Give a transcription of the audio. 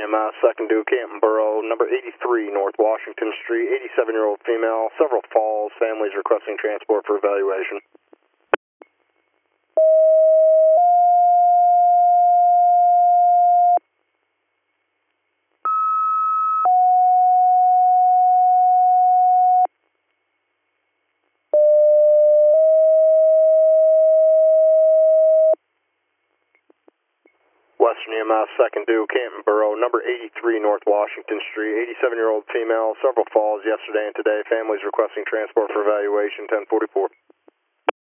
EMS, second due, Canton Borough, number 83 North Washington Street, 87-year-old female, several falls, families requesting transport for evaluation. Western EMS, second due, Canton Borough, number 83 North Washington Street, 87-year-old female, several falls yesterday and today, families requesting transport for evaluation, 1044.